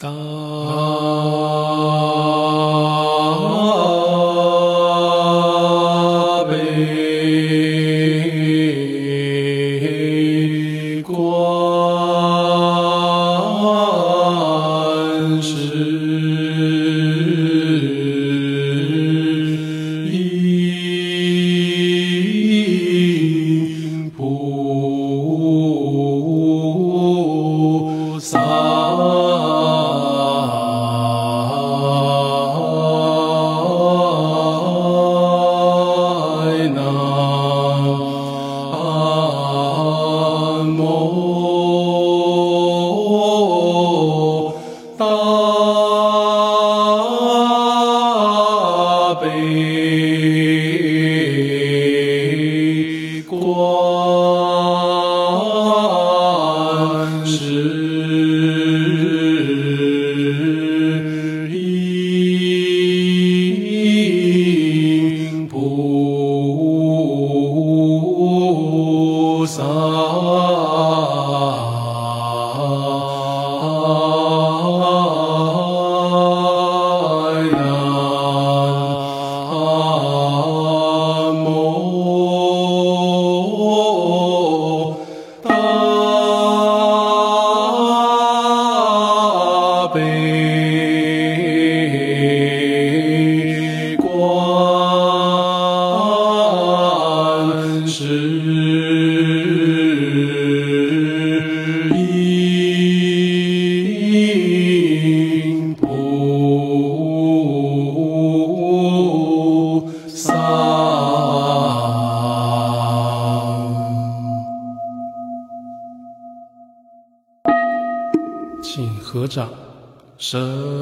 请合掌。神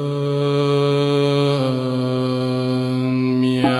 妙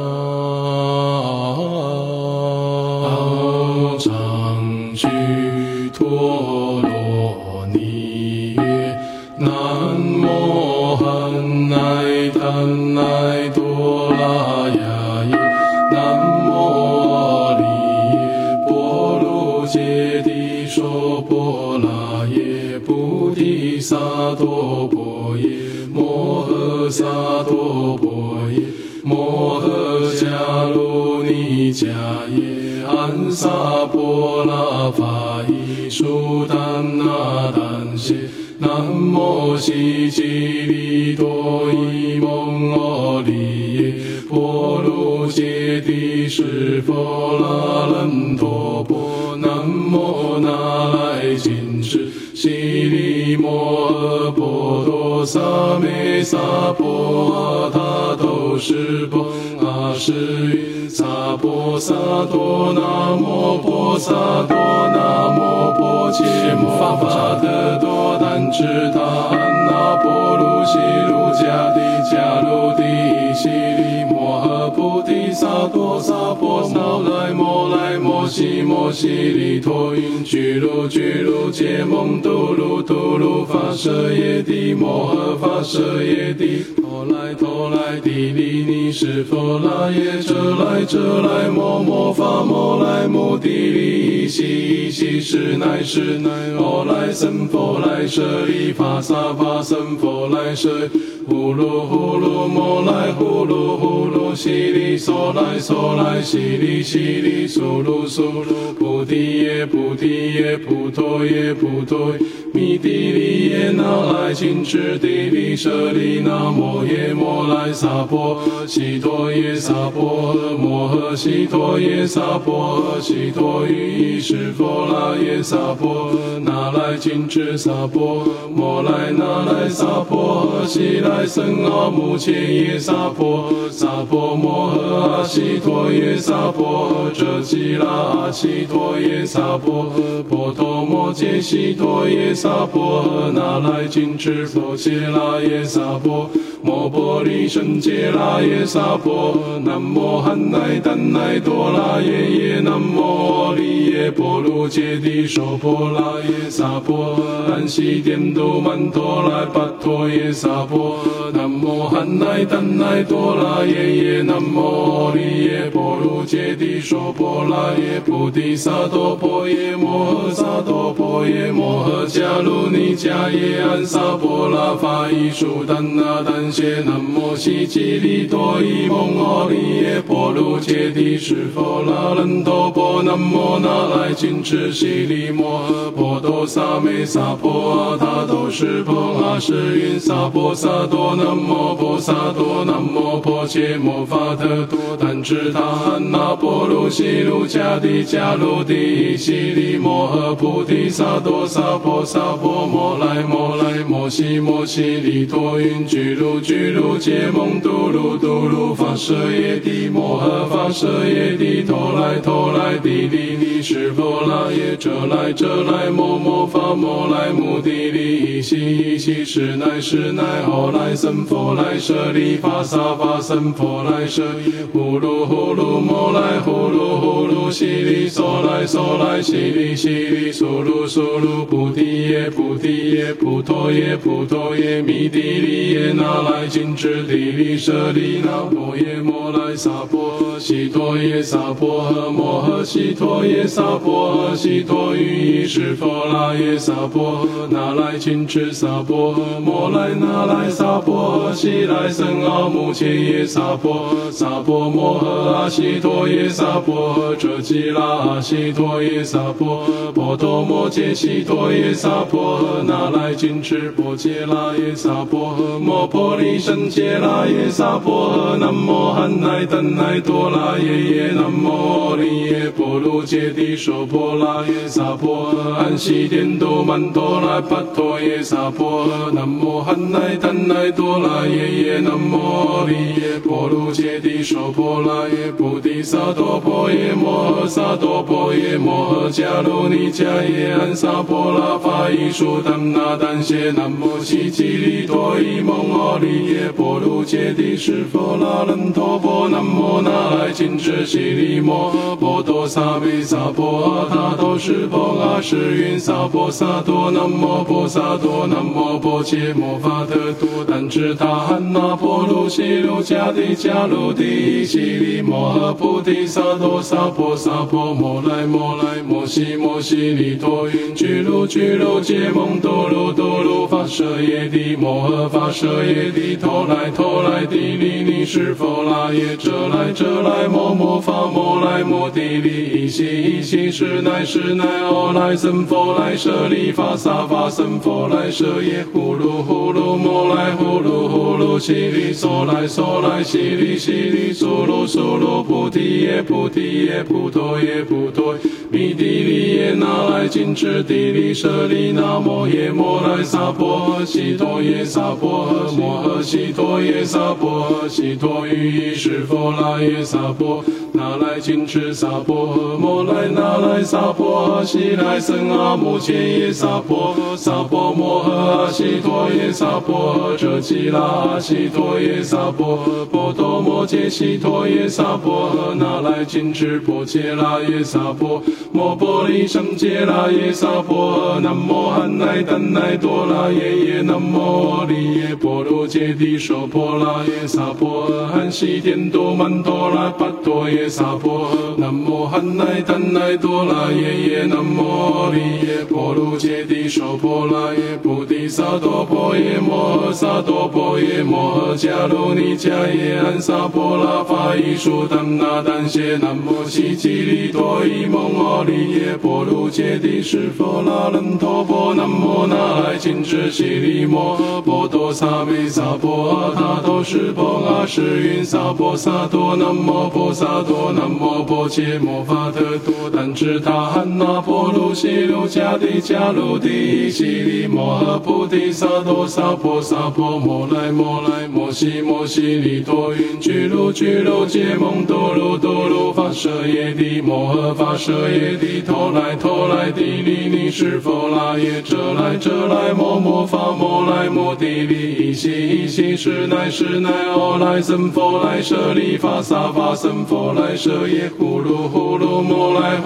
常居陀罗尼耶，南无汉乃怛乃多拉雅耶，南无阿利耶波卢揭谛娑婆拉耶，菩提萨埵婆耶，摩诃萨埵婆耶，摩诃迦卢尼迦耶，安萨婆拉法依苏丹那丹谢，南无悉吉利多伊蒙阿利耶，波卢揭谛释佛那兰陀婆，南无那来谨墀悉利摩诃婆多萨美萨婆阿他都施婆阿施云萨婆萨多那摩婆萨多那摩婆切摩法特多丹智他安那婆卢悉卢迦帝迦卢帝悉利摩诃菩提萨埵萨婆摩来摩来摩悉摩悉利陀云居卢居卢揭蒙度卢度卢发舍耶帝摩诃发舍耶帝陀来陀来帝利尼释佛那耶遮来摩摩发摩来摩帝利依悉依悉是乃是乃佛来僧佛来舍利法萨法僧佛来舍呼噜呼噜摩来呼噜呼噜悉利娑来娑来悉利悉利苏噜苏噜菩提耶菩提耶菩陀耶菩陀耶弥帝利耶那来谨墀帝利舍利那摩耶摩来萨婆悉陀耶萨婆诃摩诃悉陀耶萨婆诃悉陀于依释佛那耶萨婆诃那来谨墀萨婆诃摩来那来萨婆诃悉来僧阿穆切耶萨婆诃萨婆摩诃阿悉陀耶萨婆诃遮吉拉阿悉陀耶萨婆诃波陀摩揭悉陀耶萨婆诃那来谨墀佛揭拉耶萨婆摩婆利胜揭拉耶萨婆诃南无汉乃怛乃多拉耶耶南无阿利耶波卢揭谛娑婆拉耶萨婆安悉颠都曼陀罗跋陀耶萨婆南无汉乃怛乃多拉耶耶南无阿利耶波卢揭谛娑婆拉耶菩提萨埵婆耶摩诃萨埵婆耶摩诃迦卢尼迦耶安萨婆拉法伊输丹那丹谢南无悉吉利多伊蒙阿利耶波卢揭谛释佛拉人多婆南无那来谨墀悉利摩诃婆多萨美萨婆阿他都是婆阿是云萨婆萨多南无婆萨多南无婆伽摩法特多但智他汉那波卢悉卢迦帝迦卢帝悉利摩诃菩提萨埵萨婆萨婆摩来摩来摩悉摩悉利多云居卢居卢揭蒙嘟噜嘟噜发舍耶帝摩诃发舍耶帝头来头来帝利利是佛拉耶遮来遮来摩摩发摩来目的利依悉依悉是乃是乃后来僧佛来舍利发萨发僧佛来舍耶呼噜呼噜摩来呼噜呼噜悉利娑来娑来悉利悉利苏噜苏噜菩提耶菩提耶菩陀耶菩陀耶弥帝利耶那来谨墀帝利舍利那摩耶摩来萨婆诃悉陀耶萨婆诃摩诃悉陀耶萨婆诃悉陀于意是佛拉耶萨婆诃那来谨墀萨婆诃摩来那来萨婆诃悉来僧阿目切耶萨婆诃萨婆摩诃阿悉陀耶萨婆诃遮吉拉阿悉陀耶萨婆诃波多摩揭悉陀耶萨婆诃那来谨墀波揭拉耶萨婆诃摩婆利胜揭拉耶萨婆诃南无汉乃怛乃多拉耶耶南无阿利耶波卢揭谛娑婆拉耶萨婆诃安悉颠都曼陀罗跋陀耶萨婆诃南无汉乃怛乃多拉耶耶南无阿利耶波卢揭谛娑婆拉耶菩提萨埵婆耶摩诃萨埵婆耶摩诃迦卢尼迦耶安萨婆拉法伊输丹那丹谢南无悉吉利多伊蒙阿利耶波卢揭谛释佛拉人多婆南无那来谨墀悉利摩诃婆多萨美萨婆阿他都是婆阿是云萨婆萨多南无婆萨多南无婆伽摩法特多但智他汉那婆卢悉卢迦帝迦卢帝悉利摩诃菩提萨埵萨婆萨婆摩来摩来摩悉摩悉利多云居卢居卢揭蒙嘟噜嘟噜发舍耶帝摩诃发舍耶帝头来头来帝利利是佛拉耶遮来遮来摩摩发摩来摩帝利依悉依悉是乃是乃后来僧佛来舍利发萨发僧佛来舍耶呼噜呼噜摩来呼噜呼噜悉利娑来娑来悉利悉利苏噜苏噜菩提耶菩提耶菩陀耶菩陀弥帝利耶那来谨墀帝利舍利那摩耶摩来萨婆诃悉陀耶萨婆诃摩诃悉陀耶萨婆诃悉陀于意是佛拉耶萨婆那来谨墀萨婆诃摩来那来萨婆诃悉来僧阿目切耶萨婆诃萨婆摩诃阿悉陀耶萨婆诃遮吉拉阿悉陀耶萨婆诃波多摩揭悉陀耶萨婆诃那来谨墀波揭拉耶萨婆摩婆利胜揭拉耶萨婆诃南无汉乃怛乃多拉耶耶南无阿利耶波卢揭谛娑婆拉耶萨婆诃安悉颠都曼陀罗跋陀耶萨婆诃南无汉乃怛乃多拉耶耶南无阿利耶波卢揭谛娑婆拉耶菩提萨埵婆耶摩诃萨埵婆耶摩诃迦卢尼迦耶安萨婆拉法伊输丹那丹谢南无悉吉利多伊蒙阿利耶波卢揭谛释佛拉人多婆南无那来谨墀悉利摩诃婆多萨美萨婆阿他都是婆阿是云萨婆萨多南无婆萨多南无婆伽摩法特多但智他汉那婆卢悉卢迦帝迦卢帝悉利摩诃菩提萨埵萨婆萨婆摩来摩来摩悉摩悉利多云居卢居卢揭蒙嘟噜嘟噜发舍耶帝摩诃发舍耶帝头来头来帝利利是佛拉耶遮来遮来摩摩发摩来摩帝利依悉依悉是乃是乃后来僧佛来舍利发萨发僧佛来舍耶呼噜呼噜摩来呼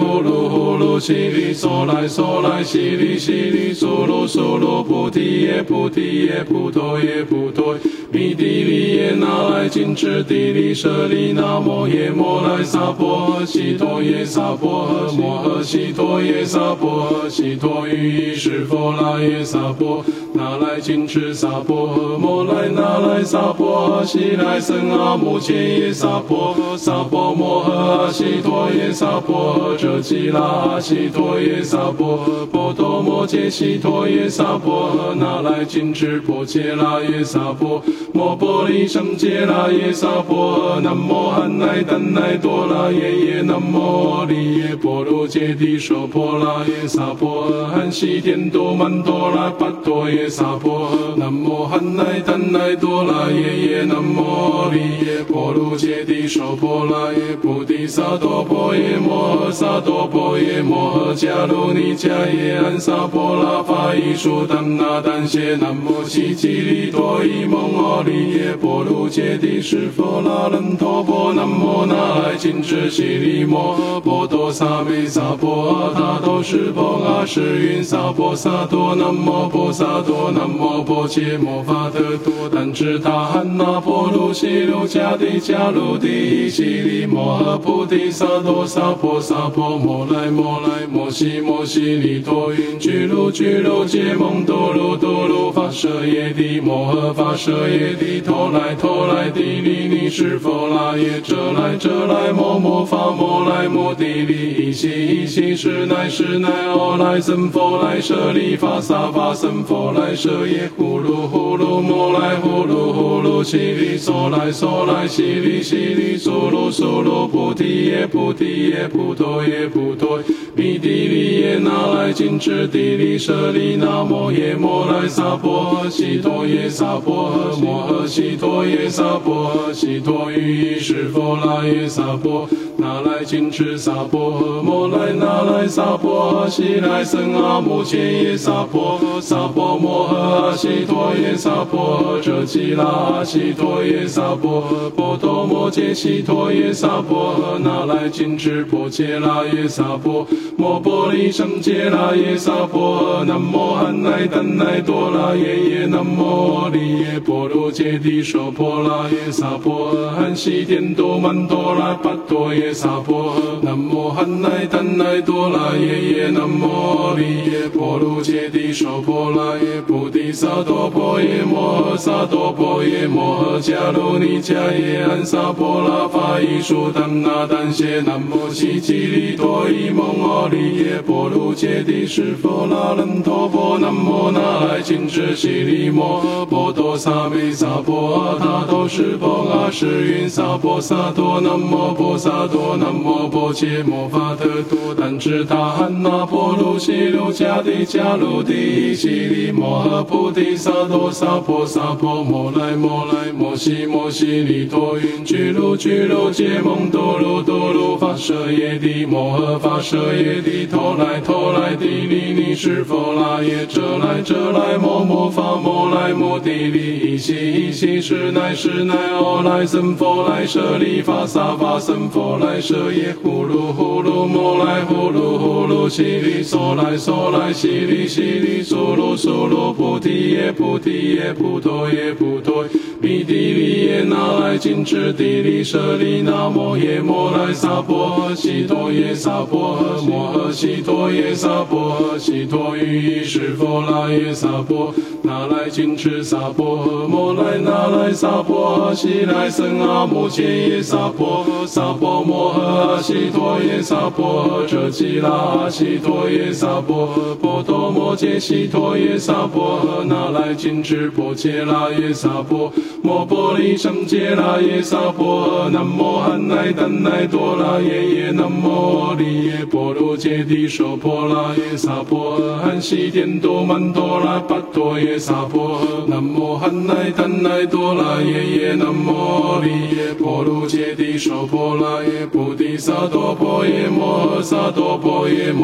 呼噜呼噜，悉哩嗦来嗦来，悉哩悉哩，嗦噜嗦噜，菩提耶菩提耶，菩陀耶菩陀，弥帝利耶那来金智地利舍利，那摩耶摩来萨婆诃，悉陀耶萨婆诃，摩诃悉陀耶萨婆诃，悉陀于是佛那耶萨婆，那来金智萨婆诃，摩来那来萨婆诃，悉来僧阿摩切耶萨婆诃，萨婆摩诃阿悉陀耶萨婆诃，遮吉拉阿悉陀耶萨婆诃，波多摩揭悉陀耶萨婆诃，那来金智婆伽拉耶萨婆，摩波利胜揭拉耶萨婆诃，南无汉乃怛乃多拉耶耶，南无利耶波罗揭谛娑婆拉耶萨婆诃，汉西天多曼多拉巴多耶萨婆诃，南无汉乃怛乃多拉耶耶，南无利耶波罗揭谛娑婆拉耶，菩提萨埵婆耶摩诃萨埵婆耶摩诃迦卢尼迦耶安萨婆拉法伊舒怛那怛谢，南无悉吉利多伊蒙阿利耶波罗揭谛是佛那楞陀婆，南无那来金智悉利摩诃波多萨美萨婆阿他都是婆阿是云萨婆萨多，南无婆萨多，南无婆伽摩法特多，怛侄他汉那婆卢悉卢迦帝迦卢帝悉利摩诃菩提萨埵萨婆萨婆摩来摩来摩悉摩悉利多云居卢居卢揭蒙多卢多卢发舍耶帝摩诃发舍耶帝头来头来地利尼是佛那耶遮来遮来摩摩发摩来摩地利一悉一悉是乃是乃阿来僧佛来舍利法萨法僧佛来舍耶呼噜呼噜摩来呼噜呼噜悉哩嗦来嗦来悉哩悉哩嗦噜嗦噜菩提耶菩提耶菩陀耶菩陀，弥帝利耶那来金智地利舍利，那摩耶摩来萨婆诃，悉陀耶萨婆诃，摩诃悉陀耶萨婆诃，悉陀于是佛那耶萨婆，那来金智萨婆诃，摩来那来萨婆诃，悉来僧阿摩切耶萨婆诃，萨婆摩诃阿悉陀耶萨婆诃，遮吉拉阿悉陀耶萨婆诃，波多摩揭悉陀耶萨婆诃，那来金智婆伽拉耶萨婆，摩波利胜揭拉耶萨婆诃，南无汉乃怛乃多拉耶耶，南无利耶波罗揭谛娑婆拉耶萨婆诃，汉西天多曼多拉巴多耶萨婆诃，南无汉乃怛乃多拉耶耶，南无利耶波罗揭谛娑婆拉耶，菩提萨埵婆耶摩诃萨埵婆耶摩诃迦卢尼迦耶安萨婆拉法伊舒怛那怛谢，南无悉吉利多伊蒙阿利耶波罗揭谛是佛那楞陀婆，南无那来金智悉利摩诃波多萨美萨婆阿他都是婆阿是云萨婆萨多，南无婆萨多，南无婆伽摩法特多，怛侄他汉那婆卢悉卢迦帝迦卢帝悉利摩诃菩提萨埵萨婆萨婆摩来摩来摩悉摩悉利多云居卢居卢揭蒙多卢多卢发舍耶帝摩诃发舍耶帝头来头来地利尼是佛那耶遮来遮来摩摩发摩来摩地利一悉一悉是乃是乃阿来僧佛来舍利法萨法僧佛来舍耶呼噜呼噜摩来呼噜呼噜悉哩嗦来嗦来悉哩悉哩嗦噜嗦噜菩提耶菩提耶菩陀耶菩陀，弥帝利耶那来金智地利舍利，那摩耶摩来萨婆诃，悉陀耶萨婆诃，摩诃悉陀耶萨婆诃，悉陀于是佛那耶萨婆，那来金智萨婆诃，摩来那来萨婆诃，悉来僧阿摩切耶萨婆诃，萨婆摩诃阿悉陀耶萨婆诃，遮吉拉阿悉陀耶萨婆诃，波多摩揭悉陀耶萨婆诃，那来金智婆伽拉耶萨婆，摩波利胜揭拉耶萨婆诃，南无汉乃怛乃多拉耶耶，南无利耶波罗揭谛娑婆拉耶萨婆诃，汉西天多曼多拉巴多耶萨婆诃，南无汉乃怛乃多拉耶耶，南无利耶波罗揭谛娑婆拉耶，菩提萨埵婆耶摩诃萨埵婆耶摩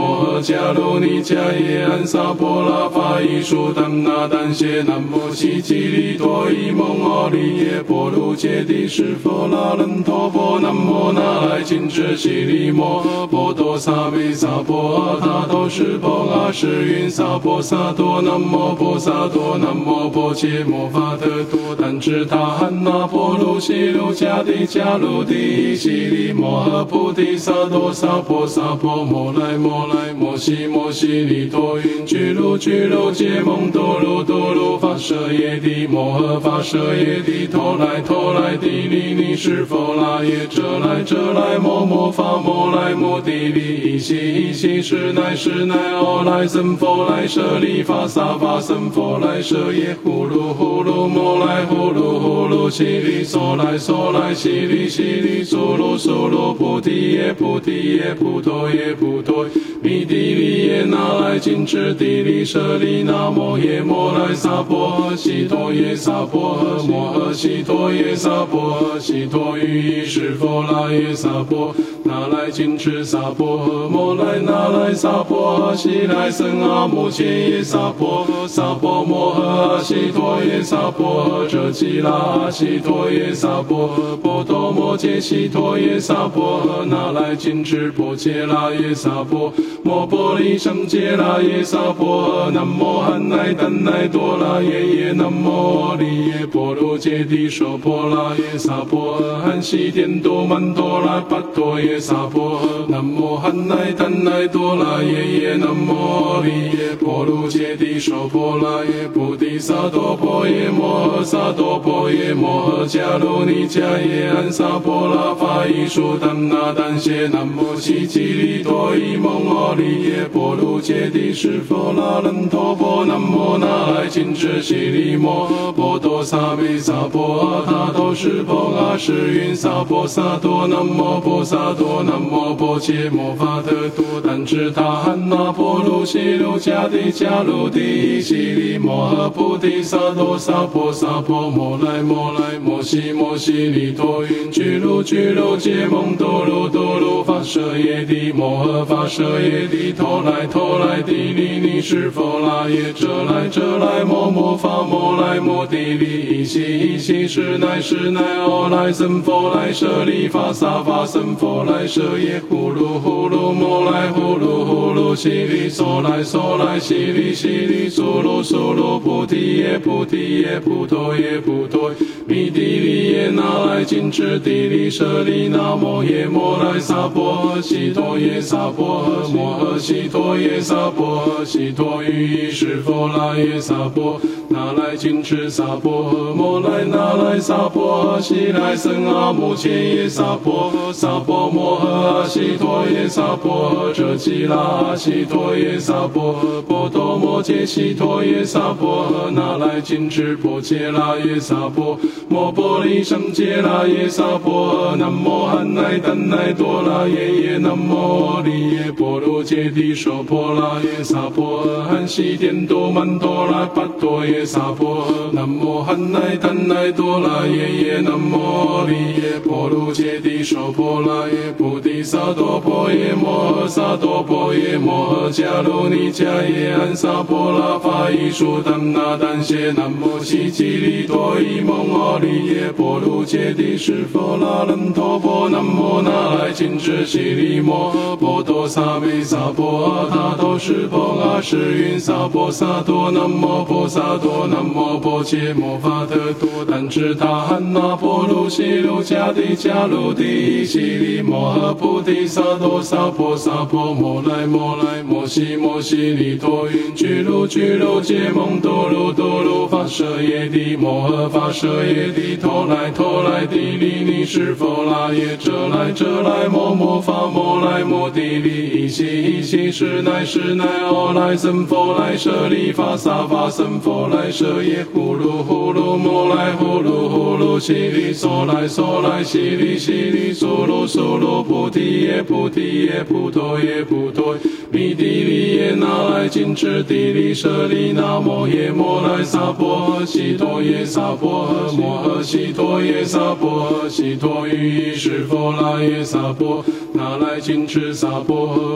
摩诃迦卢尼迦耶安萨婆拉法伊舒丹那丹谢南无悉吉利多伊蒙阿利耶波卢揭谛释佛拉人陀婆南无那来谨墀悉利摩诃波多萨美萨婆阿他多湿婆阿世云萨婆萨多南无婆萨多南无婆伽摩法特多但智他汉那婆卢悉卢迦帝迦卢帝悉利摩诃菩提萨多萨婆萨婆摩来摩来摩悉摩悉利多云居卢居卢揭蒙多卢多卢发舍耶帝摩诃发舍耶帝陀来陀来帝利尼释佛拉耶遮来摩摩发摩来摩帝利依悉是乃阿来僧佛来舍利法萨法僧佛来舍耶呼噜摩来呼噜悉利娑来悉利苏噜菩提耶菩陀耶弥帝利耶那来谨墀帝利舍利那摩耶摩来萨婆诃悉陀耶萨婆诃摩诃悉陀耶萨婆诃悉陀于释佛拉耶萨婆那来谨墀萨婆诃摩来那来萨婆诃悉来僧阿摩切耶萨婆诃萨婆摩诃阿悉陀耶萨婆诃遮吉拉阿悉陀耶萨婆诃波多摩揭悉陀耶萨婆诃那来谨墀波揭拉耶萨婆摩波利胜揭拉耶萨婆诃南无汉乃怛乃多拉耶耶南无阿利耶波罗揭谛娑婆拉耶萨婆诃汉悉天多曼多拉巴多耶萨婆诃南无汉乃怛乃多拉耶耶南无阿利耶波罗揭谛娑婆拉耶菩提萨埵婆耶摩诃萨埵婆耶摩诃迦卢尼迦耶安萨婆拉法伊舒丹那丹谢南无悉吉利多伊蒙阿利耶波卢揭谛释佛拉人陀婆南无那来谨墀悉利摩诃波多萨美萨婆阿他多湿婆阿世云萨婆萨多南无婆萨多南无婆伽摩法特多但智他汉那婆卢悉卢迦帝迦卢帝悉利摩诃菩提萨埵萨婆萨婆摩来摩来摩悉摩悉利多云居卢揭蒙多卢发舍耶帝摩诃发舍耶帝陀来帝利尼释佛拉耶遮来摩摩发摩来摩帝利依悉是乃阿来僧佛来舍利法萨法僧佛来舍耶呼噜摩来呼噜悉利娑来悉利苏噜菩提耶菩陀耶弥帝利耶那来谨墀帝利舍利那摩耶摩来萨婆诃悉陀耶萨婆诃摩诃悉陀耶萨婆诃悉陀于释佛拉耶萨婆那来谨墀萨婆诃摩来那来萨婆诃悉来僧阿摩切耶萨婆诃萨婆摩诃阿悉陀耶萨婆诃遮吉拉阿悉陀耶萨婆诃波多摩揭悉陀耶萨婆诃那来谨墀波揭拉耶萨婆摩波利胜揭拉耶萨婆诃南无汉乃怛乃多拉耶耶南无阿利耶波罗揭谛娑婆拉耶萨婆诃汉悉天多曼多拉巴多耶萨婆诃南无汉乃怛乃多拉耶耶南无阿利耶波罗揭谛娑婆拉耶菩提萨埵婆耶摩诃萨埵婆耶摩诃迦卢尼迦耶安萨婆拉法伊舒丹那丹谢南无悉吉利多伊蒙阿利耶波卢揭谛释佛拉人陀婆南无那来谨墀悉利摩诃波多萨美萨婆阿他多湿婆阿世云萨婆萨多南无婆萨多南无婆伽摩法特多但智他汉那婆卢悉卢迦帝迦卢帝悉利摩诃菩提萨埵萨婆萨婆摩来摩来摩悉摩悉利多云居卢揭蒙多卢发舍耶帝摩诃发舍耶帝陀来帝利尼释佛拉耶遮来摩摩发摩来摩帝利依悉是乃阿来僧佛来舍利法萨法僧佛来舍耶呼噜摩来呼噜悉利娑来悉利苏噜菩提耶菩陀耶弥帝利耶那来谨墀帝利舍利那摩耶摩来萨婆诃悉陀耶萨婆诃摩诃悉陀耶萨婆诃悉陀于释佛拉耶萨婆那来谨墀萨婆诃摩来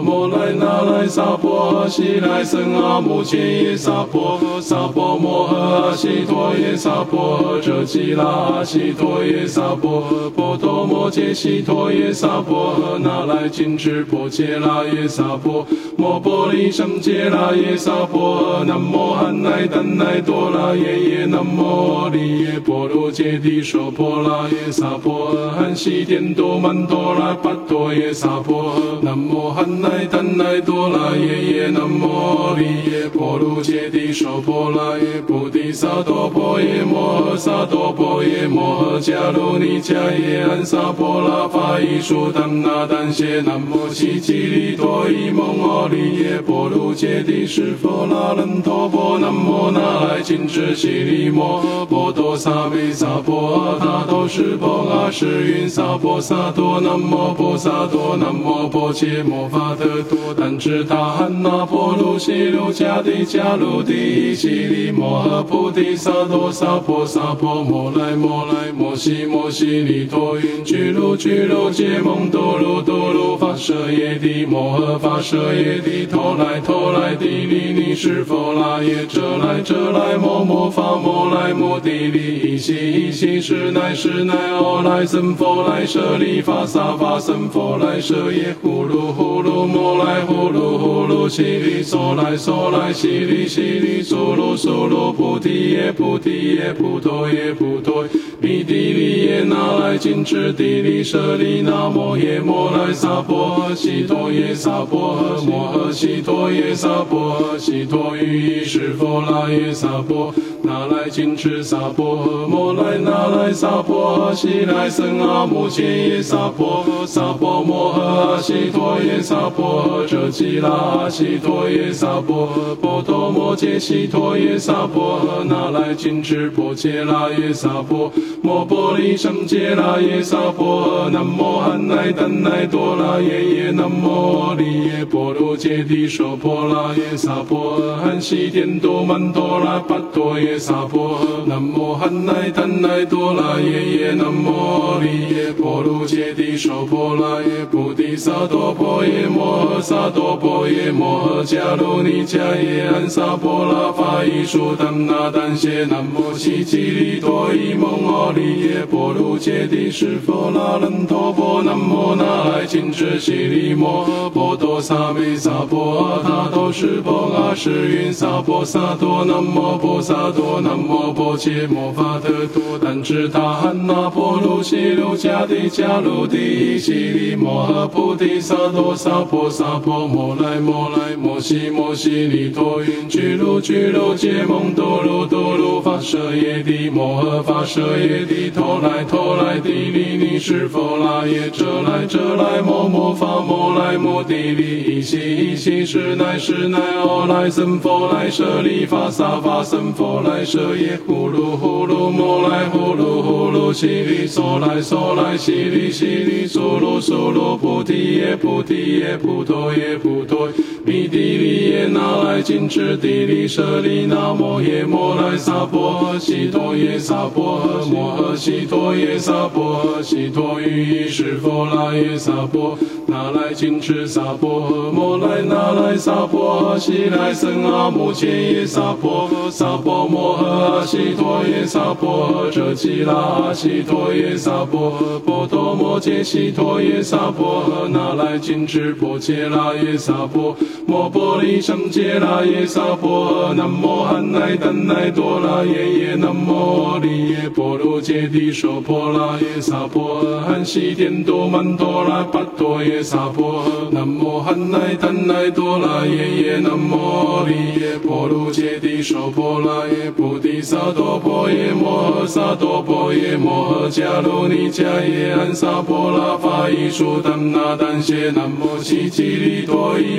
来那来萨婆西来僧阿姆切耶萨婆萨婆摩诃阿悉陀耶萨婆遮吉拉阿悉陀耶萨婆波多摩揭悉陀耶萨婆那来紧持波揭拉耶萨婆摩波利胜揭拉耶萨婆南无汉乃怛乃多拉耶耶南无利耶波罗揭谛娑婆拉耶萨婆汉西颠多曼多拉巴多耶萨婆南无汉乃怛乃多拉耶耶南无利耶波罗揭谛娑婆拉耶菩提萨埵婆耶摩诃萨埵婆耶摩诃迦卢尼迦耶安萨婆拉法伊输怛那怛谢南无悉吉利多伊蒙阿利耶波罗揭谛释佛那楞陀婆南无那来紧持悉利摩波多萨美萨婆阿他都是婆阿是云萨婆萨多南无婆萨多南无婆伽摩法特多怛侄他汉那婆卢悉卢迦帝迦卢帝悉利摩诃菩提萨埵萨婆萨婆摩来摩来摩悉摩悉利陀云居卢居卢揭蒙多卢多卢发舍耶帝摩诃发舍耶帝头来头来帝利尼是佛拉耶遮来遮来摩摩发摩来摩帝利依悉依悉是乃是乃阿来僧佛来舍利发萨发僧佛来舍耶呼噜呼噜摩来呼噜呼噜悉利娑来娑来悉利悉利苏噜苏噜菩提耶菩提耶菩陀耶菩陀弥帝利耶那来紧持帝利舍利那摩耶摩来萨婆诃悉陀耶萨婆诃摩诃悉陀耶萨婆诃悉陀于意是佛拉耶萨婆那来紧持萨婆诃摩来那来萨婆诃悉来僧阿姆切耶萨婆萨婆摩诃阿悉陀耶萨婆遮吉拉阿悉陀耶萨婆波多摩揭悉陀耶萨婆那来紧持波揭拉耶萨婆摩波利胜揭拉耶萨婆南无汉乃怛乃多拉耶耶南无利耶波罗揭谛娑婆拉耶萨婆汉西颠多曼多拉巴多耶萨婆南无汉乃怛乃多拉耶耶南无利耶波罗揭谛娑婆拉耶菩提萨埵婆耶摩诃萨埵婆耶摩诃迦卢尼迦耶安萨婆拉法伊输怛那怛谢南无悉吉利多伊蒙阿利耶波罗揭谛释佛那楞陀婆南无那来紧持悉利摩波多萨美萨婆阿他都是婆阿是云萨婆萨多南无婆萨多南无婆伽摩法特多怛侄他汉那婆卢悉卢迦帝迦卢帝悉利摩诃菩提萨埵萨婆萨婆摩来摩来摩悉摩悉利陀云居卢居卢揭蒙多卢多卢发舍耶帝摩诃发舍耶帝头来头来帝利尼是佛拉耶遮来遮来摩摩发摩来摩帝利依悉依悉是乃是乃阿来僧佛来舍利发萨发僧佛来舍耶呼噜呼噜摩来呼噜呼噜悉利娑来娑来悉利悉利苏噜苏噜菩提耶菩提耶菩陀耶菩陀弥帝利耶那来紧持帝利舍利那摩耶摩来萨婆诃悉陀耶萨婆诃摩诃悉陀耶萨婆诃悉陀于意是佛拉耶萨婆那来紧持萨婆诃摩来那来萨婆诃悉来僧阿姆切耶萨婆萨婆摩诃阿悉陀耶萨婆遮吉拉阿悉陀耶萨婆波多摩揭悉陀耶萨婆那来紧持波揭拉耶萨婆摩波利胜揭拉耶萨婆南无汉乃怛乃多拉耶耶南无利耶波罗揭谛娑婆拉耶萨婆汉西颠多曼多拉巴多耶萨婆南无汉乃怛乃多拉耶耶南无利耶波罗揭谛娑婆拉耶菩提萨埵婆耶摩诃萨埵婆耶摩诃迦卢尼迦耶安萨婆拉法伊输怛那怛谢南无悉吉利多伊蒙阿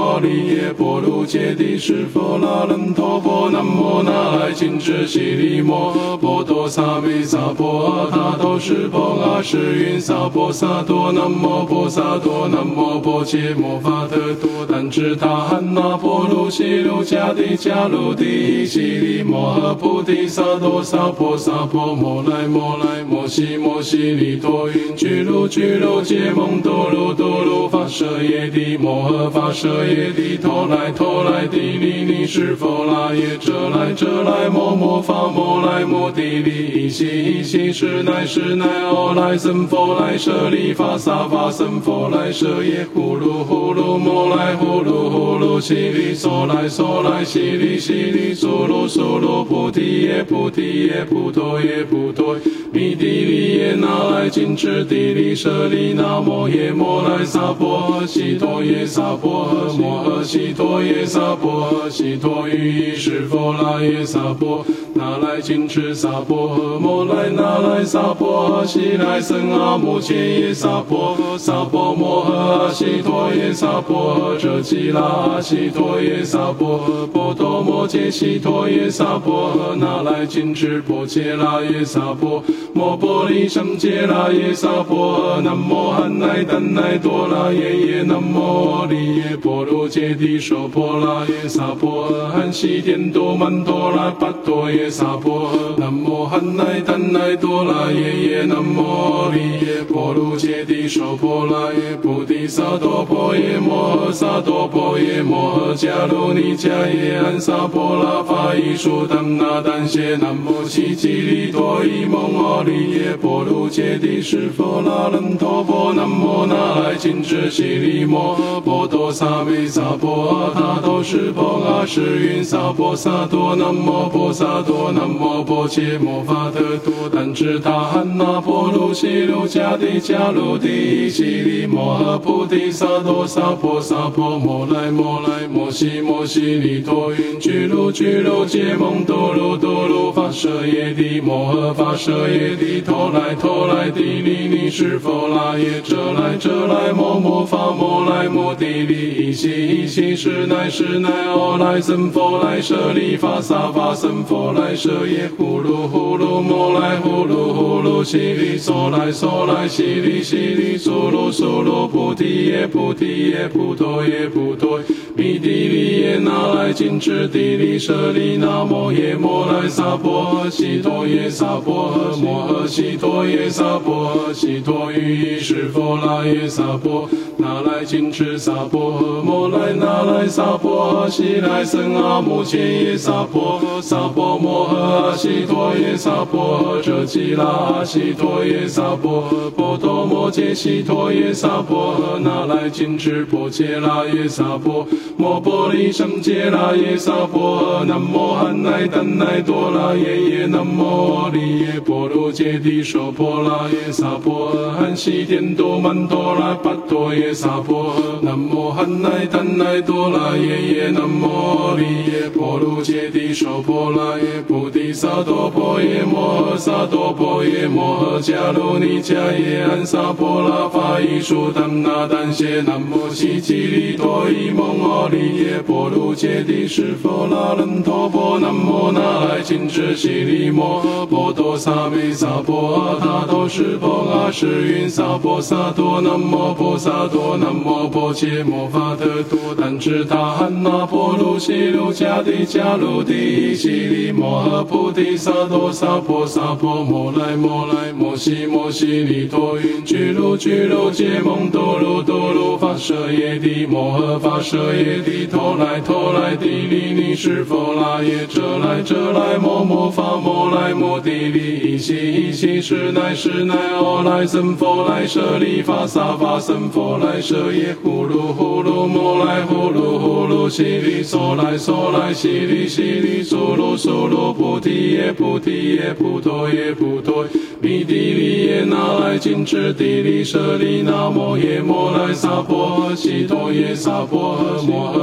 阿利耶波卢揭谛释佛那楞陀婆，南无那来谨墀悉利摩诃波多萨弥萨婆阿他都是婆阿是云萨婆萨多，南无婆萨多，南无婆伽摩法特多，但知他汉那婆卢悉卢迦帝迦卢帝悉利摩诃菩提萨多萨婆萨婆摩来摩来摩西摩西利陀云居卢居卢揭蒙多卢多卢发舍耶帝摩诃发舍耶帝陀来陀来帝利尼是佛那耶遮来遮来摩摩发摩来摩帝利依悉依悉是乃是乃阿来僧佛来舍利发萨发僧佛来舍耶呼噜呼噜摩来呼噜呼噜悉利娑来娑来悉利悉利苏噜苏噜菩提耶菩提耶菩陀耶菩陀弥帝利耶那来谨墀帝利舍利那摩耶摩来萨婆诃悉陀耶萨婆诃摩诃悉陀耶萨婆诃悉陀喻意是佛那耶萨婆那来谨墀萨婆诃摩来那来萨婆诃悉来僧阿摩切耶萨婆诃萨婆摩诃阿悉陀耶萨婆诃遮吉拉阿悉陀耶萨婆诃波多摩揭悉陀耶萨婆诃那来谨墀波切拉耶萨婆摩波利胜揭拉耶萨婆诃南无汉乃怛乃多拉耶耶南无阿利耶波罗揭谛娑婆拉耶萨婆诃汉西天多曼多拉巴多耶萨婆诃南无汉乃怛乃多拉耶耶南无阿利耶波罗揭谛娑婆拉耶菩提萨埵婆耶摩诃萨埵婆耶摩诃迦卢尼迦耶安萨婆拉法伊输怛那怛谢南无悉吉利多伊蒙阿利耶波卢揭谛释佛那楞陀婆南无那来谨墀悉利摩诃波多萨弥萨婆阿他都是婆阿是云萨婆萨多南无婆萨多南无婆伽摩法特多但知他汉那婆卢悉卢迦帝迦卢帝悉利摩诃菩提萨埵萨婆萨婆摩来摩来摩西摩西利陀云居卢居卢揭蒙多卢多卢发舍耶帝摩诃发舍耶帝陀来陀来帝利尼是佛那耶遮来遮来摩摩发摩来摩帝利依悉依悉是乃是乃阿来僧佛来舍利发萨发僧佛来舍耶呼噜呼噜摩来呼噜呼噜悉利娑来娑来悉利悉利苏噜苏噜菩提耶菩提耶菩陀耶菩陀弥帝利耶那来谨墀帝利舍利那摩耶摩来萨婆诃悉陀耶萨婆诃摩诃悉陀耶萨婆诃悉陀喻意是佛那耶萨婆那来谨墀萨婆诃摩来那来萨婆诃悉来僧阿摩切耶萨婆诃萨婆摩诃阿悉陀耶萨婆诃遮吉拉阿悉陀耶萨婆诃波多摩揭悉陀耶萨婆诃那来谨墀波切拉耶萨婆摩波利胜揭拉耶萨婆诃南无汉乃怛乃多拉耶耶南无阿利耶波罗揭谛娑婆拉耶萨婆诃汉西天多曼多拉巴多耶萨婆诃南无汉乃怛乃多拉耶耶南无阿利耶波罗揭谛娑婆拉耶菩提萨埵婆耶摩诃萨埵婆耶摩诃迦卢尼迦耶安萨婆拉法伊输怛那怛谢南无悉吉利多伊蒙阿利耶波卢揭谛释佛那楞陀婆南无那来谨墀悉利摩诃波多萨弥萨婆阿他都是婆阿是云萨婆萨多南无婆萨多南无婆伽摩法特多但知他汉那婆卢悉卢迦帝迦卢帝悉利摩诃菩提萨埵萨婆萨婆摩来摩来摩西摩西利陀云居卢居卢揭蒙多卢多卢发舍耶帝摩诃发舍耶帝陀来陀来帝利尼是佛那耶遮来遮来摩摩发摩来摩帝利依悉依悉是乃是乃阿来僧佛来舍利发萨发僧佛来舍耶呼噜呼噜摩来呼噜呼噜悉利娑来娑来悉利悉利苏噜苏噜菩提耶菩提耶菩陀耶菩陀弥帝利耶那来谨墀帝利舍利那摩耶摩来萨婆诃悉陀耶萨婆诃摩诃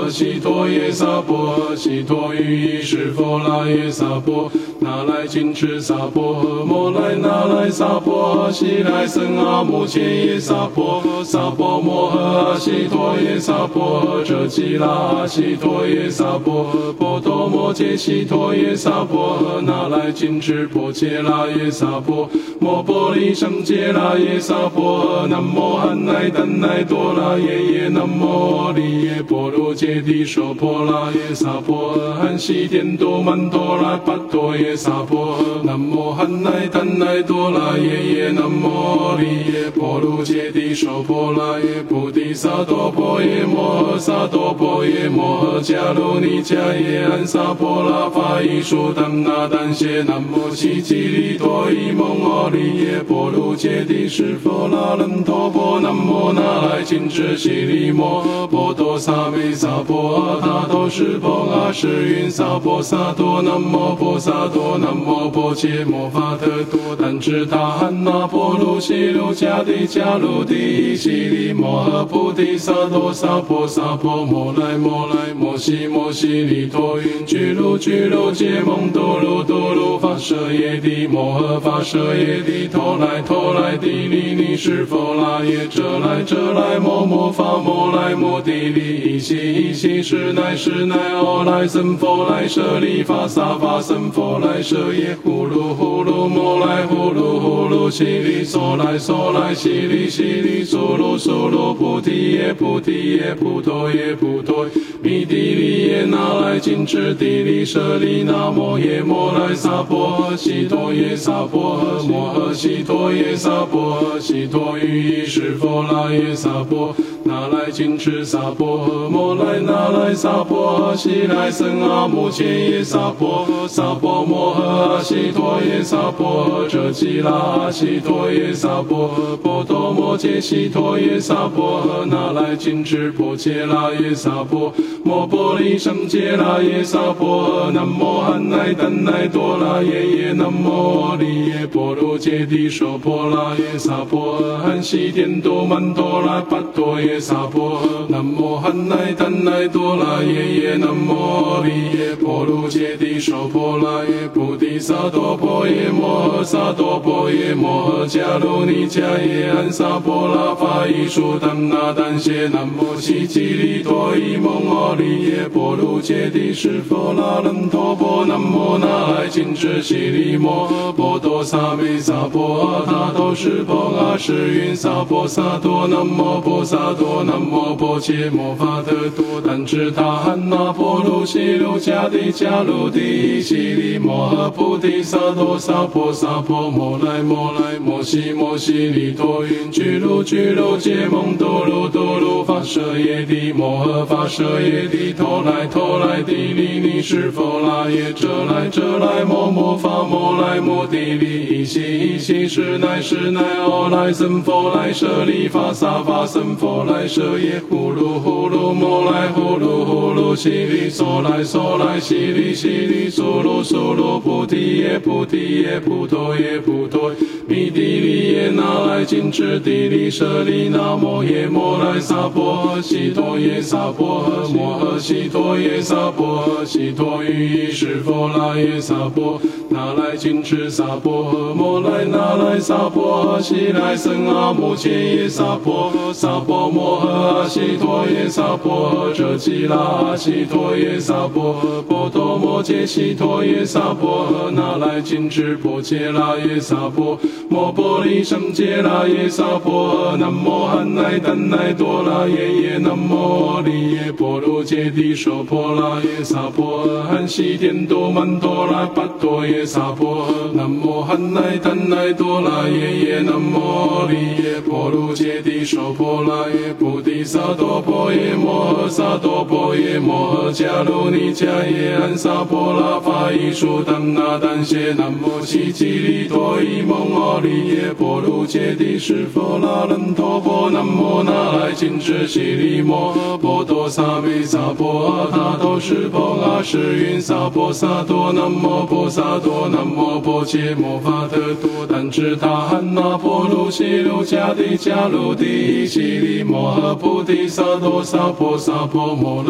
诃悉陀耶萨婆诃，悉陀喻意是佛那耶萨婆，那来紧持萨婆诃，摩来那来萨婆诃，悉来僧阿摩切耶萨婆诃，萨婆摩诃阿悉陀耶萨婆诃，遮吉拉阿悉陀耶萨婆诃，波多摩揭悉陀耶萨婆诃，那来紧持波揭拉耶萨婆，摩波利胜揭拉耶萨婆诃，南无汉乃怛乃多拉耶耶，南无阿利耶波罗揭谛娑婆拉耶萨婆诃，汉西天多曼多拉巴多耶萨婆诃，南无汉乃怛乃多拉耶耶，南无阿利耶波罗揭谛娑婆拉耶菩提萨埵婆耶摩诃萨埵婆耶摩诃迦卢尼迦耶安萨婆拉法伊输怛那怛谢，南无悉吉利多伊蒙阿利耶波罗揭谛是佛那楞陀婆，南无那来紧持悉利摩波多萨美萨婆阿他多是婆阿是云萨婆萨多，南无婆萨多，南无婆伽摩法特多，怛侄他汉那婆卢悉卢迦帝迦卢帝悉利摩诃菩提萨埵萨婆萨婆摩来摩来摩悉摩悉利陀云居卢居卢揭蒙多卢多卢发舍耶帝摩诃发舍耶帝头来头来帝利尼是佛那耶遮来遮来摩摩发摩来摩帝利依悉是乃是乃阿来僧佛来舍利法萨法僧佛来舍耶呼噜呼噜摩来呼噜呼噜悉利娑来娑来悉利悉利娑噜娑噜菩提耶菩提耶菩陀耶菩陀弥帝利耶那来紧持帝利舍利那摩耶摩来萨婆诃悉陀耶萨婆诃摩诃悉陀耶萨婆诃悉陀喻意是佛那耶萨婆，那来紧持萨婆诃，摩来那来萨婆诃，悉来僧阿摩切耶萨婆诃，萨婆摩诃阿悉陀耶萨婆诃，遮吉拉阿悉陀耶萨婆诃，波多摩揭悉陀耶萨婆诃，那来紧持波揭拉耶萨婆，摩波利胜揭拉耶萨婆诃，南无汉乃怛乃多拉耶耶，南无阿利耶波罗揭谛娑婆拉耶萨婆诃，汉西天多曼多拉巴多耶萨婆诃，南无汉乃怛乃多拉耶耶，南无阿利耶波罗揭谛娑婆拉耶菩提萨埵婆耶摩诃萨埵婆耶摩诃迦卢尼迦耶安萨婆拉法伊输怛那怛谢，南无悉吉利多伊蒙阿利耶波罗揭谛是佛那楞陀婆，南无那来紧持悉利摩波多萨美萨婆阿他多是婆阿是云萨婆萨多，南无婆萨多，南无婆伽摩法特多，怛侄他汉那婆卢悉卢迦帝迦卢帝悉利摩诃菩提萨埵萨婆萨婆摩来摩来摩悉摩悉利陀云居卢居卢揭蒙多卢多卢发舍耶帝摩诃发舍耶帝头来头来帝利尼是佛那耶遮来遮来摩摩发摩来摩帝利依悉是乃是乃阿来僧佛来舍利法萨法僧佛来舍耶呼噜呼噜摩来呼噜呼噜悉利娑来娑来悉利悉利娑噜娑噜菩提耶菩提耶菩陀耶菩陀弥帝利耶那来紧持帝利舍利那摩耶摩来萨婆诃悉陀耶萨婆诃摩诃悉陀耶萨婆诃悉陀喻意是佛那耶萨婆，那来紧持萨婆诃，摩来那来萨婆诃，悉来僧阿摩切耶萨婆诃，萨婆摩诃阿悉陀耶萨婆诃，遮吉拉阿悉陀耶萨婆诃，波多摩揭悉陀耶萨婆诃，那来紧持波揭拉耶萨婆，摩波利胜揭拉耶萨婆诃，南无汉乃怛乃多拉耶耶，南无阿利耶波罗揭谛娑婆拉耶萨婆诃，汉西天多曼多拉巴多耶萨婆诃，南无汉乃怛乃多拉耶耶，南无阿利耶波罗揭谛娑婆拉耶菩提萨埵婆耶摩诃萨埵婆耶摩诃迦卢尼迦耶安萨婆拉法伊输怛那怛谢，南无悉吉利多伊蒙阿利耶波罗揭谛是佛那楞陀婆，南无那来紧持悉利摩波多萨美萨婆阿他多是婆阿是云萨婆萨多，南无婆萨多，南无婆伽摩法特多，怛侄他汉那婆卢悉卢迦帝迦卢帝悉利摩诃菩提萨埵萨婆萨婆摩来摩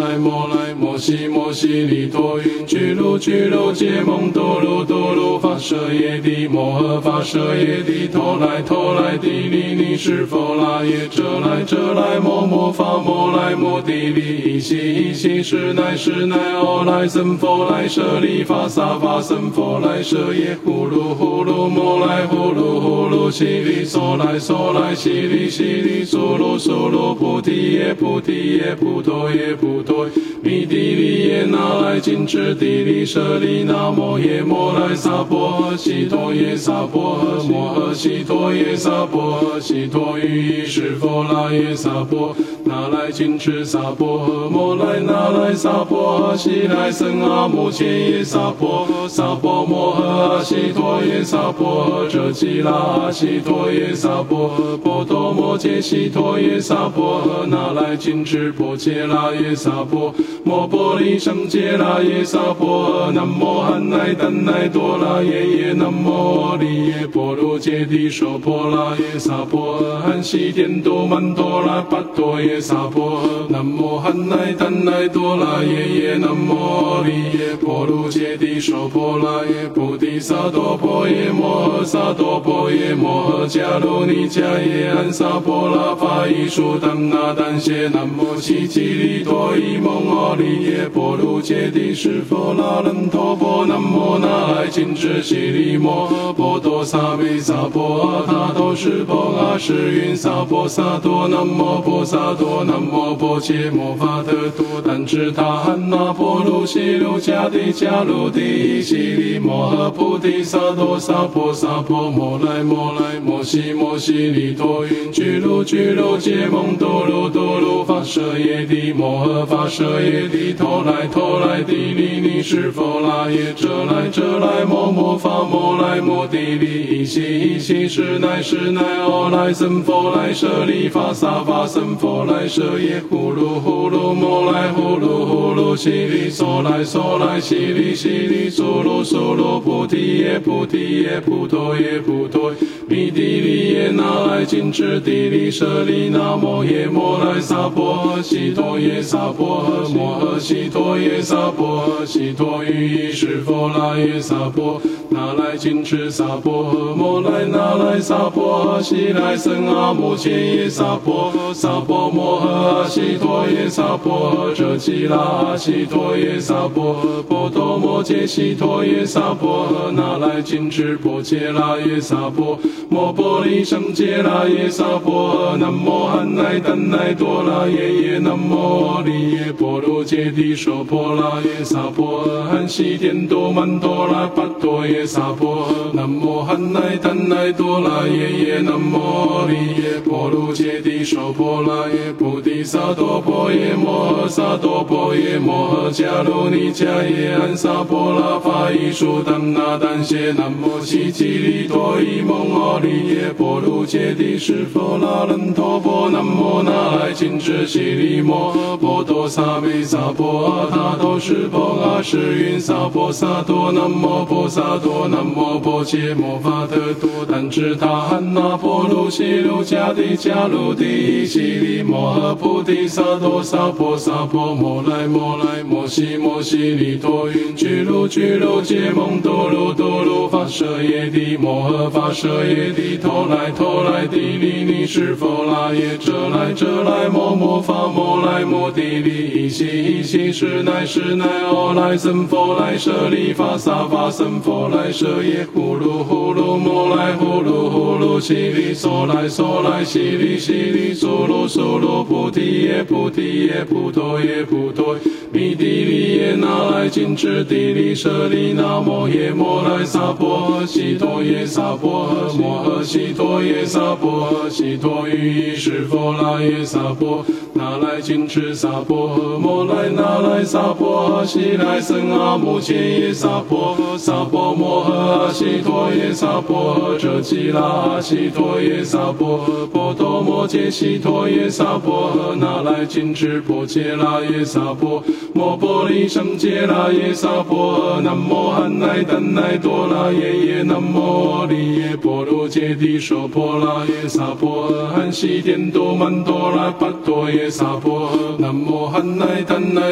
摩来摩西摩西利多云俱卢俱卢羯蒙多卢多卢发舍耶帝摩诃发舍耶帝头来头来帝利尼是否拉耶遮来摩摩发摩来摩帝利依西是乃哦来僧佛来舍利发萨发僧佛来舍耶呼噜摩来呼噜悉利娑来悉利苏噜菩提耶菩陀弥帝利耶那来金智帝利舍利那摩耶摩来萨婆诃悉陀耶萨婆诃摩诃悉陀耶萨婆诃悉陀于意是佛那耶萨婆那来金智萨婆诃摩来那来萨婆诃悉来僧阿摩切耶萨婆摩诃阿悉陀耶萨婆诃遮吉拉阿悉陀耶萨婆诃波多摩揭悉陀耶萨婆诃那来金智波切拉耶萨婆摩波利胜揭拉耶萨婆诃南无汉乃怛乃多拉耶耶南无阿利耶波罗揭谛娑婆拉耶萨婆诃汉西天多曼多拉巴多耶萨婆诃南无汉乃怛乃多拉耶耶南无阿利耶波罗揭谛娑婆拉耶菩提萨埵婆耶摩诃萨埵婆耶摩诃迦卢尼迦耶安萨婆拉法伊输当那丹谢南无悉吉利多伊蒙阿利耶波卢揭谛是佛那楞陀婆南无那来金智悉利摩诃波多萨弥萨婆阿他都是婆阿是云萨婆萨多南无婆萨多南无婆伽摩法特多但知他汉那婆卢悉卢迦帝迦卢帝悉利摩诃菩提萨埵萨婆摩来摩西摩西利多云俱卢羯蒙多卢发舍耶帝摩诃发舍耶帝头来帝利尼是否拉耶遮来摩发摩来摩帝利依西是乃哦来僧佛来舍利发萨发僧佛来舍耶呼噜摩来呼噜悉利娑来悉利苏噜菩提耶菩陀弥帝利耶那来金智帝利舍利那摩耶摩来萨婆诃悉陀耶萨婆诃摩诃悉陀耶萨婆诃悉陀于意是佛那耶萨婆那来金智萨婆诃摩来那来萨婆诃悉来僧阿摩切耶萨婆摩诃阿悉陀耶萨婆诃遮吉拉阿悉陀耶萨婆诃波多摩揭悉陀耶萨婆诃那来金智波切拉耶萨婆摩波利胜揭拉耶萨婆诃南无汉乃怛乃多拉耶耶南无阿利耶波罗揭谛娑婆拉耶萨婆诃汉西天多曼多拉巴多耶萨婆诃南无汉乃怛乃多拉耶耶南无阿利耶波罗揭谛娑婆拉耶菩提萨埵婆耶摩诃萨埵婆耶摩诃迦卢尼迦耶安萨婆拉法伊输当那丹谢南无悉吉利多伊蒙阿利耶波卢揭谛是佛那楞陀婆南无那来金智悉利摩诃波多萨弥萨婆阿他都是婆阿是云萨婆萨多南无婆萨多南无婆伽摩法特多但知他汉那婆卢悉卢迦帝迦卢帝悉利摩诃菩提萨埵萨婆摩来摩西摩西利多云俱卢羯蒙多卢发舍耶帝摩诃发舍耶帝头来帝利尼是否拉耶遮来摩发摩来摩帝利依西是乃哦来僧佛来舍利发萨发僧佛来舍耶呼噜摩来呼噜悉利娑来悉利苏噜菩提耶菩陀弥帝利耶那来金智帝利舍利那摩耶摩来萨婆诃悉陀耶萨婆诃摩诃悉陀耶萨婆诃悉陀于意是佛那耶萨婆那来金智萨婆诃摩来那来萨婆诃悉来僧阿摩切耶萨婆摩诃阿悉陀耶萨婆诃遮吉拉阿悉陀耶萨婆诃波多摩揭悉陀耶萨婆诃那来金智波切拉耶萨婆摩波利胜揭拉耶萨婆诃南无汉乃怛乃多拉耶耶南无阿利耶波罗揭谛娑婆拉耶萨婆诃汉西天多曼多拉巴多耶萨婆诃南无汉乃怛乃多拉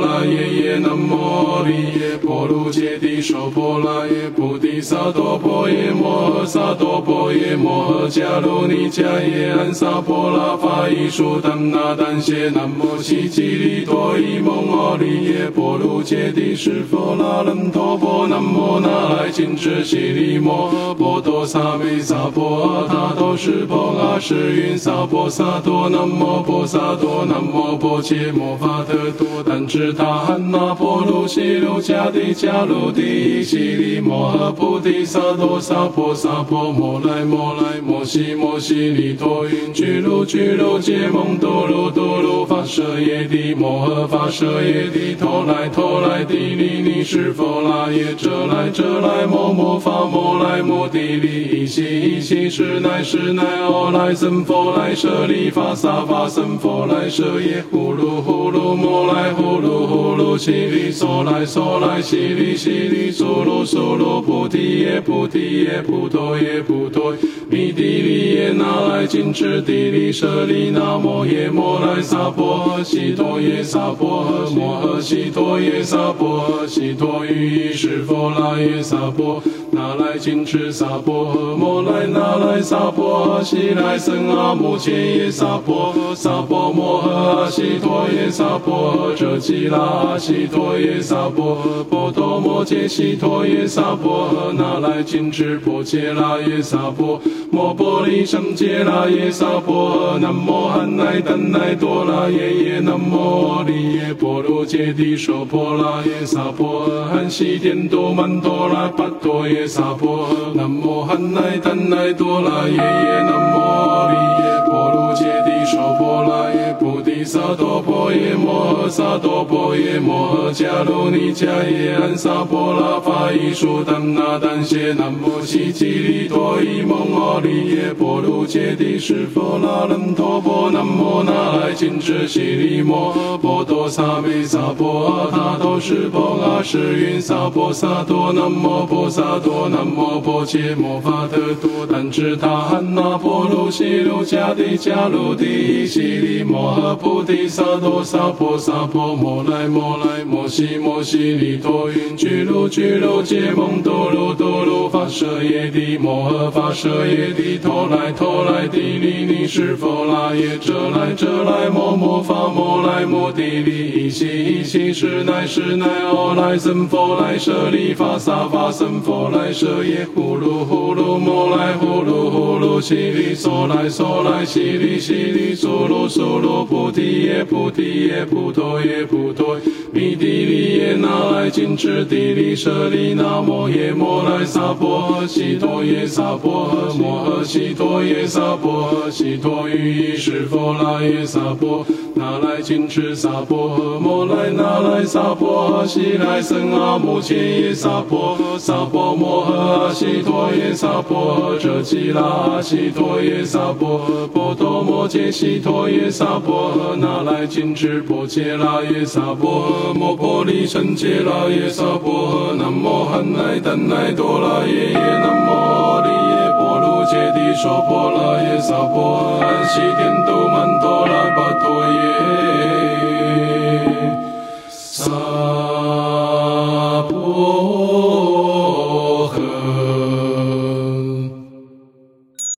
拉耶耶，南无利耶波卢揭谛娑婆拉耶菩提萨埵婆耶摩诃萨埵婆耶摩诃迦卢尼迦耶安萨婆拉法伊舒丹那丹谢南无悉吉利多伊蒙阿利耶波卢揭谛释佛那楞陀婆南无那来谨墀悉利摩诃波多萨美萨婆阿他多湿婆阿世云萨婆萨多南无婆萨多南无婆伽摩法特多但智他汉那婆卢悉卢迦帝迦卢帝悉利摩诃菩提萨埵萨婆萨婆摩来摩来摩悉摩悉利多云居卢居卢揭蒙多卢多卢发舍耶帝摩诃发舍耶帝头来头来帝利尼释佛拉耶遮来遮来摩摩发摩来摩帝利依悉依悉是乃是乃阿来僧佛来舍利发萨发僧佛来舍耶呼噜呼噜摩来呼噜呼噜悉利娑来娑来悉利悉利苏噜苏噜菩提耶菩提耶菩陀耶菩陀弥帝利耶那来谨墀帝利舍利那摩耶摩来萨婆诃悉陀耶萨婆诃摩诃悉陀耶萨婆诃悉陀于意释佛拉耶萨婆那来谨墀萨婆诃摩来那来萨婆诃悉来僧阿摩切耶萨婆诃萨婆摩诃阿悉陀耶萨婆诃遮吉拉阿悉陀耶萨婆诃波多摩揭悉陀耶萨婆诃那来谨墀婆伽拉耶萨婆摩波利胜揭拉耶萨婆诃南无汉乃怛乃多拉耶耶南无阿利耶波卢揭谛娑婆拉耶萨婆诃汉西天多曼多拉巴多耶萨婆诃南无汉乃怛乃多拉耶耶南无阿利耶波卢揭谛娑婆拉耶菩提萨埵婆耶摩诃萨埵婆耶摩诃迦卢尼迦耶安萨婆拉法伊舒丹那丹谢南无悉吉利多伊蒙阿利耶波卢揭谛释佛那楞陀婆南无那来谨墀悉利摩诃波多萨美萨婆阿他多湿婆阿世云萨婆萨多南无婆萨多南无婆伽摩法特多但智他汉那婆卢悉卢迦帝迦卢帝悉利摩诃菩提萨埵萨婆萨婆摩来摩来摩悉摩悉利多云居卢居卢揭蒙多卢多卢发舍耶帝摩诃发舍耶帝头来头来帝利尼释佛拉耶遮来遮来摩摩发摩来摩帝利依悉依悉是乃是乃阿来僧佛来舍利发萨发僧佛来舍耶呼噜呼噜摩来呼噜呼噜悉利娑来娑来悉利悉利苏噜苏噜菩提耶菩提耶菩陀耶菩陀弥帝利耶那来谨墀帝利舍利那摩耶摩来萨婆诃悉陀耶萨婆诃摩诃悉陀耶萨婆诃悉陀于意释佛拉耶萨婆那来谨墀萨婆诃摩来那来萨婆诃悉来僧阿摩切耶萨婆诃萨婆摩诃阿悉陀耶萨婆诃遮吉拉阿悉陀耶萨婆诃波多摩揭悉陀耶萨婆诃那来谨墀婆伽拉耶萨婆诃摩婆利胜揭拉耶萨婆诃南无汉乃怛乃多拉耶耶南无阿利耶波卢揭谛娑婆拉耶萨婆诃安悉天都曼多拉巴陀耶